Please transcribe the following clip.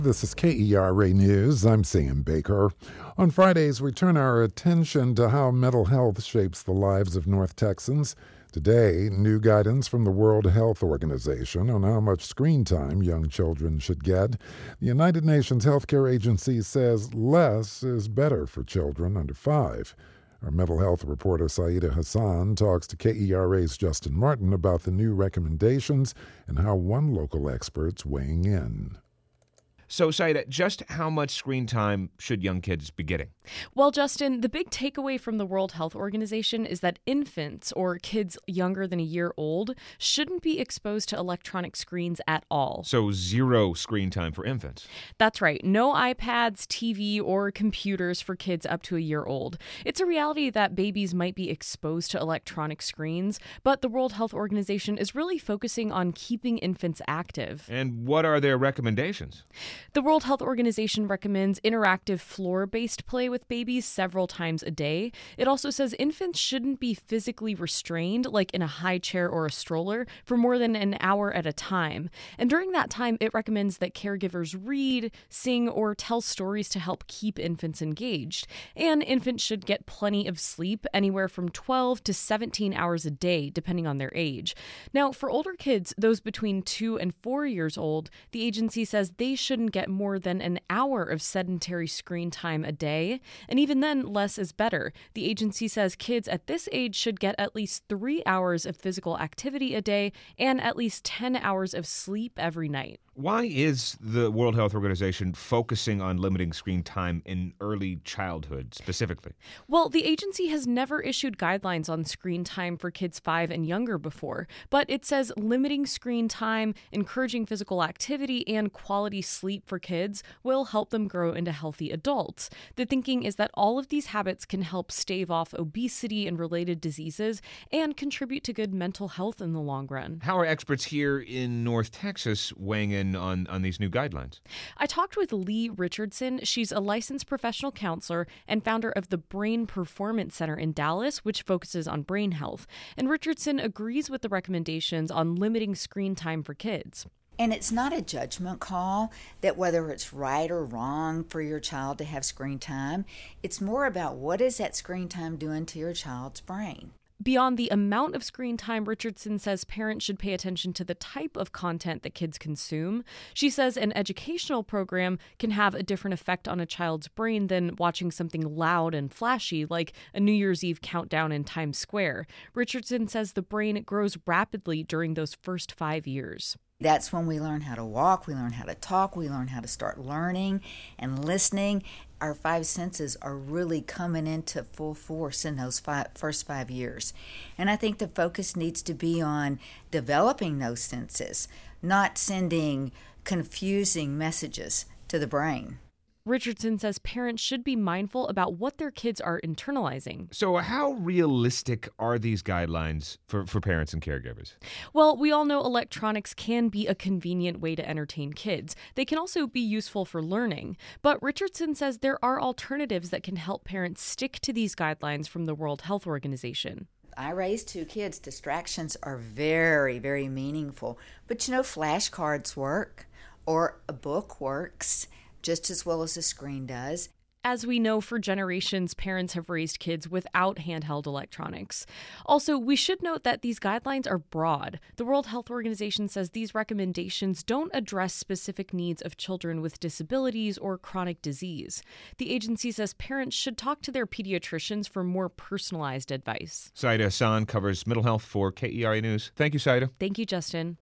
This is KERA News. I'm Sam Baker. On Fridays, we turn our attention to how mental health shapes the lives of North Texans. Today, new guidance from the World Health Organization on how much screen time young children should get. The United Nations Healthcare Agency says less is better for children under 5. Our mental health reporter Saida Hassan talks to KERA's Justin Martin about the new recommendations and how one local expert's weighing in. So, Saida, just how much screen time should young kids be getting? Well, Justin, the big takeaway from the World Health Organization is that infants or kids younger than a year old shouldn't be exposed to electronic screens at all. So, 0 screen time for infants. That's right. No iPads, TV, or computers for kids up to a year old. It's a reality that babies might be exposed to electronic screens, but the World Health Organization is really focusing on keeping infants active. And what are their recommendations? The World Health Organization recommends interactive floor-based play with babies several times a day. It also says infants shouldn't be physically restrained, like in a high chair or a stroller, for more than an hour at a time. And during that time, it recommends that caregivers read, sing, or tell stories to help keep infants engaged. And infants should get plenty of sleep, anywhere from 12 to 17 hours a day, depending on their age. Now, for older kids, those between 2 and 4 years old, the agency says they shouldn't get more than an hour of sedentary screen time a day, and even then, less is better. The agency says kids at this age should get at least 3 hours of physical activity a day and at least 10 hours of sleep every night. Why is the World Health Organization focusing on limiting screen time in early childhood specifically? Well, the agency has never issued guidelines on screen time for kids 5 and younger before, but it says limiting screen time, encouraging physical activity, and quality sleep for kids will help them grow into healthy adults. The thinking is that all of these habits can help stave off obesity and related diseases and contribute to good mental health in the long run. How are experts here in North Texas weighing in on these new guidelines? I talked with Lee Richardson. She's a licensed professional counselor and founder of the Brain Performance Center in Dallas, which focuses on brain health. And Richardson agrees with the recommendations on limiting screen time for kids. And it's not a judgment call that whether it's right or wrong for your child to have screen time. It's more about what is that screen time doing to your child's brain. Beyond the amount of screen time, Richardson says parents should pay attention to the type of content that kids consume. She says an educational program can have a different effect on a child's brain than watching something loud and flashy like a New Year's Eve countdown in Times Square. Richardson says the brain grows rapidly during those first 5 years. That's when we learn how to walk, we learn how to talk, we learn how to start learning and listening. Our 5 senses are really coming into full force in those first 5 years. And I think the focus needs to be on developing those senses, not sending confusing messages to the brain. Richardson says parents should be mindful about what their kids are internalizing. So how realistic are these guidelines for parents and caregivers? Well, we all know electronics can be a convenient way to entertain kids. They can also be useful for learning. But Richardson says there are alternatives that can help parents stick to these guidelines from the World Health Organization. I raised 2 kids. Distractions are very, very meaningful. But flashcards work, or a book works just as well as a screen does. As we know, for generations, parents have raised kids without handheld electronics. Also, we should note that these guidelines are broad. The World Health Organization says these recommendations don't address specific needs of children with disabilities or chronic disease. The agency says parents should talk to their pediatricians for more personalized advice. Saida Hassan covers mental health for KERA News. Thank you, Saida. Thank you, Justin.